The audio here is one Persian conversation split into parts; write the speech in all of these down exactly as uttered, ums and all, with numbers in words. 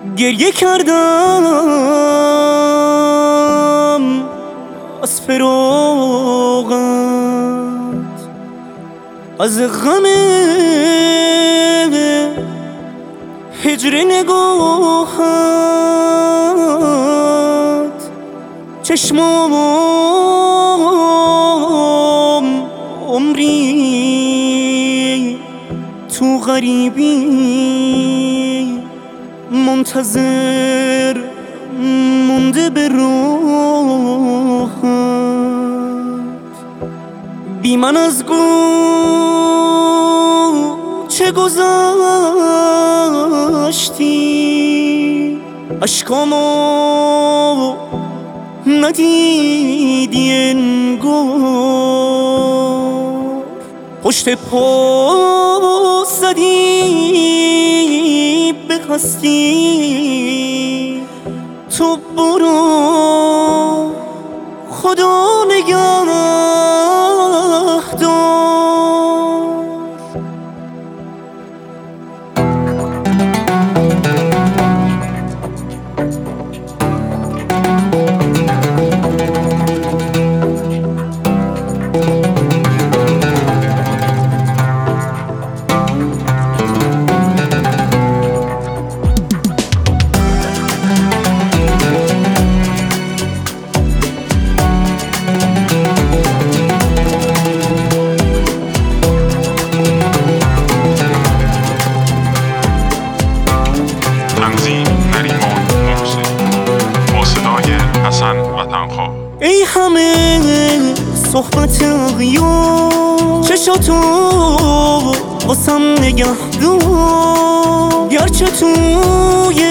گریه کردم از فراقت، از غم هجر نگاهت. چشمام عمری تو غریبی منتظر مونده به راحت. بی من از گو چه گذشتی، اشکامو ندیدی انگار، پشت پا زدی به هستی. تو برو خدا نگهدار. ای همه صحبت اغیار، چشاتو واسم نگهدار. گرچه توی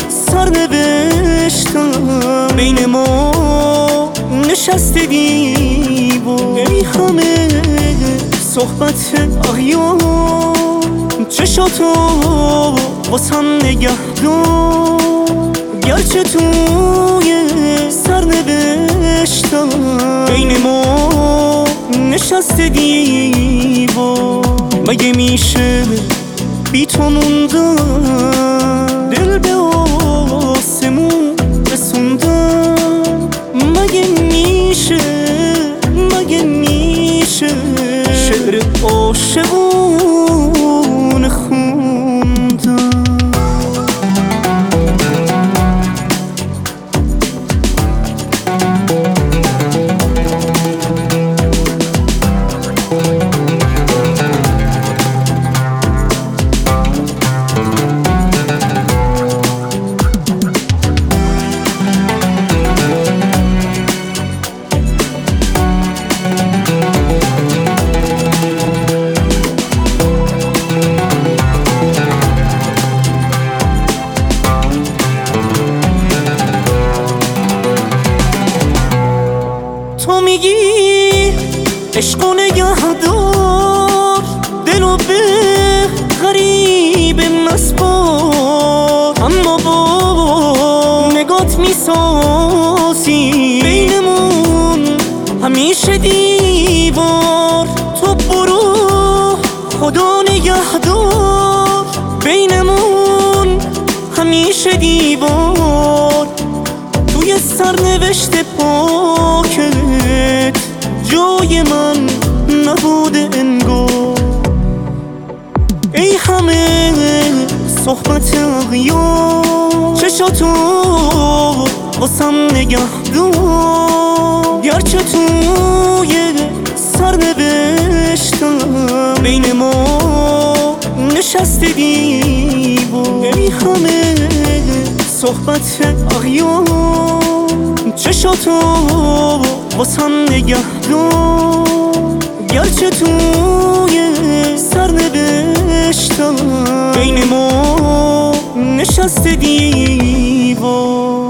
سرنوشتم بین ما نشسته دیوار. ای همه صحبت اغیار، چشاتو واسم نگهدار. گرچه توی سرنوشتم بین ما نشسته دیوار. مگه میشه بی تو موندم، دل به آسمون رسوندم. مگه میشه مگه میشه شعر عاشقون خوندم. تو میگی عشق و نگهدار، دلو به غریب مسپار. اما با نگات میسازی بینمون همیشه دیوار. تو برو خدا نگهدار، بینمون همیشه دیوار. توی سرنوشت پاکت جای من نبوده انگار. ای همه صحبت اغیار، چشاتو واسم نگهدار. گرچه توی سرنوشتم بین ما نشسته دیوار. ای همه صحبت اغیار، چشاتو واسم نگهدار. گرچه توی سرنوشتم بین ما نشسته دیوار.